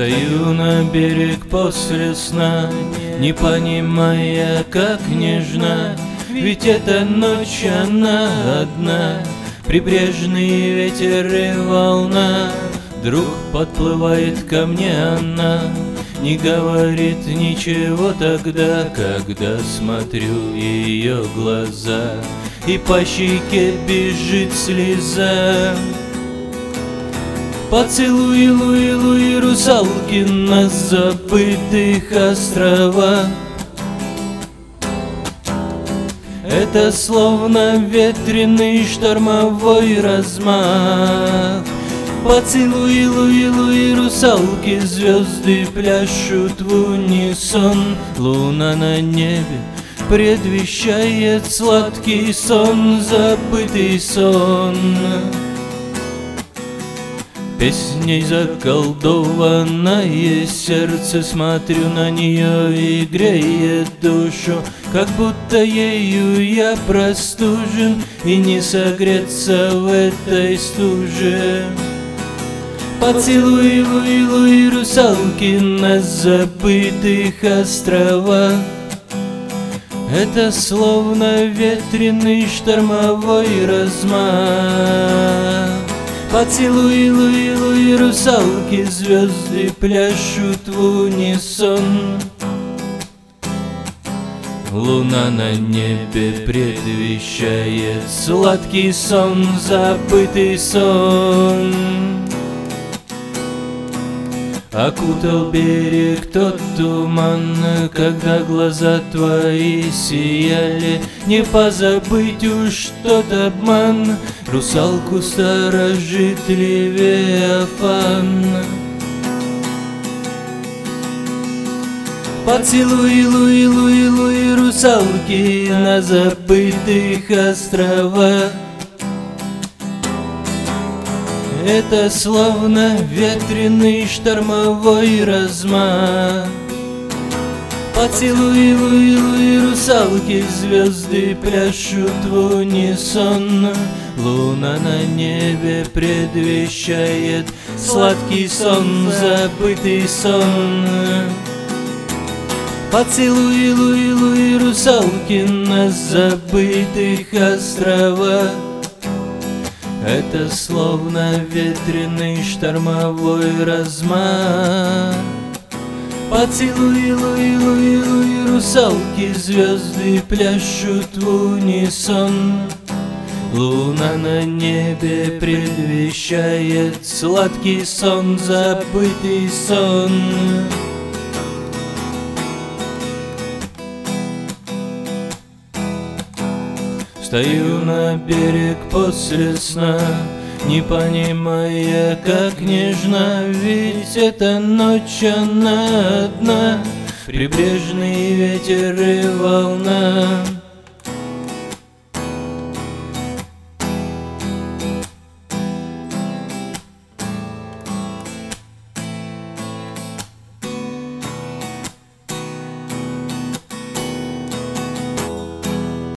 Стою на берег после сна, не понимая, как нежна, ведь эта ночь она одна. Прибрежный ветер и волна, вдруг подплывает ко мне она, не говорит ничего тогда, когда смотрю ее глаза, и по щеке бежит слеза. Поцелуй, луи, луи, русалки на забытых островах. Это словно ветреный штормовой размах. Поцелуй, луи, луи, русалки, звезды пляшут в унисон. Луна на небе предвещает сладкий сон, забытый сон. Песней заколдованное сердце, смотрю на нее и греет душу, как будто ею я простужен и не согреться в этой стуже. Поцелуй, луи, луи, русалки на забытых островах. Это словно ветреный штормовой размах. Поцелуй, луи, луи, русалки, звезды пляшут в унисон. Луна на небе предвещает сладкий сон, забытый сон. Окутал берег тот туман, когда глаза твои сияли. Не позабыть уж тот обман, русалку сторожит Левиафан. Поцелуй, луи, луи, луи, русалки на забытых островах. Это словно ветреный штормовой размах. Поцелуй, луи, луи, русалки, звезды пляшут в унисон. Луна на небе предвещает сладкий сон, забытый сон. Поцелуй, луи, луи, русалки на забытых островах. Это словно ветреный штормовой размах. Поцелуй, луи, луи, луи, русалки, звезды пляшут в унисон. Луна на небе предвещает сладкий сон, забытый сон. Стою на берег после сна, не понимая, как нежна, ведь эта ночь она одна. Прибрежный ветер и волна,